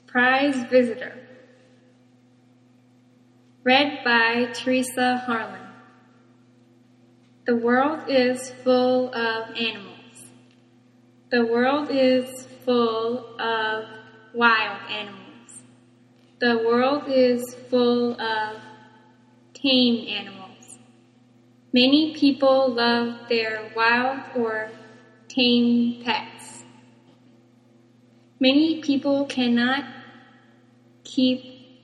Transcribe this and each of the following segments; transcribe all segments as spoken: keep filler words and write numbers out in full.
Surprise Visitor. Read by Teresa Harlan. The world is full of animals. The world is full of wild animals. The world is full of tame animals. Many people love their wild or tame pets. Many people cannot keep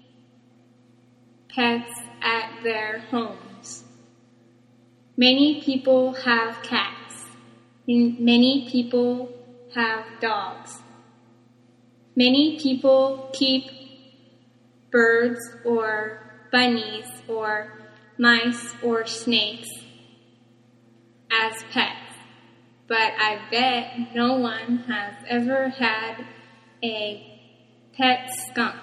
pets at their homes. Many people have cats, and many people have dogs. Many people keep birds or bunnies or mice or snakes as pets, but I bet no one has ever had a pet skunk.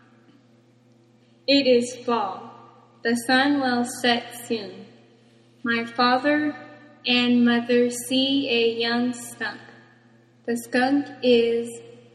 It is fall. The sun will set soon. My father and mother see a young skunk. The skunk is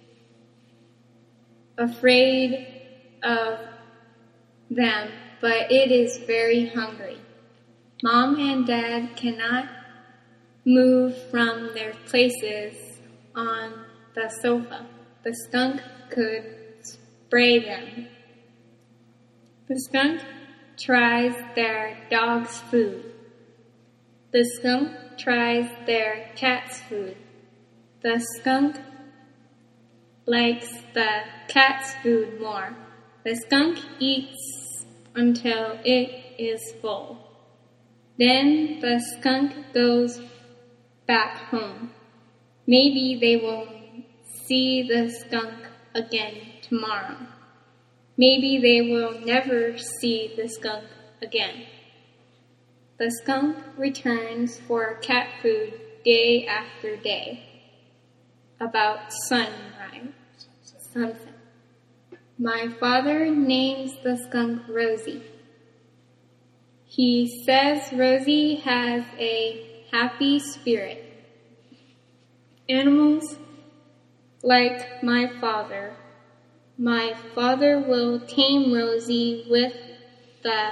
afraid of them, but it is very hungry. Mom and Dad cannot move from their places on the sofa. The skunk could spray them. The skunk tries their dog's food. The skunk tries their cat's food. The skunk likes the cat's food more. The skunk eats until it is full. Then the skunk goes back home. Maybe they will see the skunk again tomorrow. Maybe they will never see the skunk again. The skunk returns for cat food day after day. About sunrise, sunset. My father names the skunk Rosie. He says Rosie has a happy spirit. Animals like my father. My father will tame Rosie with the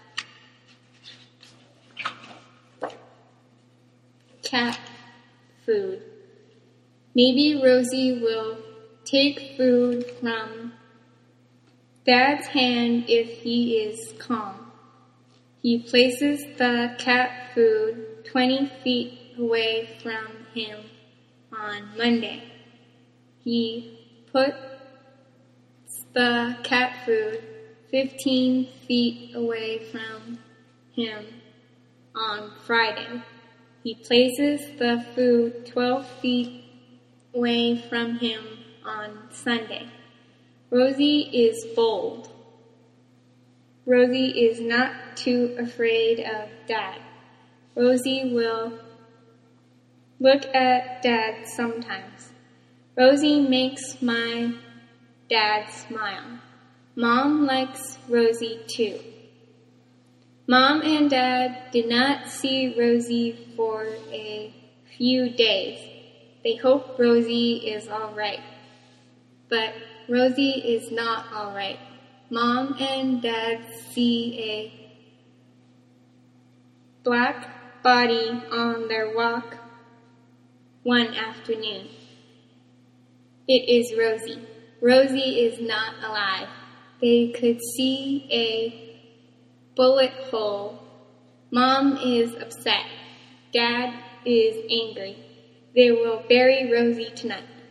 cat food. Maybe Rosie will take food from Dad's hand if he is calm. He places the cat food twenty feet away from him on Monday. He puts the cat food fifteen feet away from him on Friday. He places the food twelve feet away from him on Sunday. Rosie is bold. Rosie is not too afraid of Dad. Rosie will look at Dad sometimes. Rosie makes my Dad smile. Mom likes Rosie too. Mom and Dad did not see Rosie for a few days. They hope Rosie is all right. But Rosie is not all right. Mom and Dad see a black body on their walk one afternoon. It is Rosie. Rosie is not alive. They could see a bullet hole. Mom is upset. Dad is angry. They will bury Rosie tonight.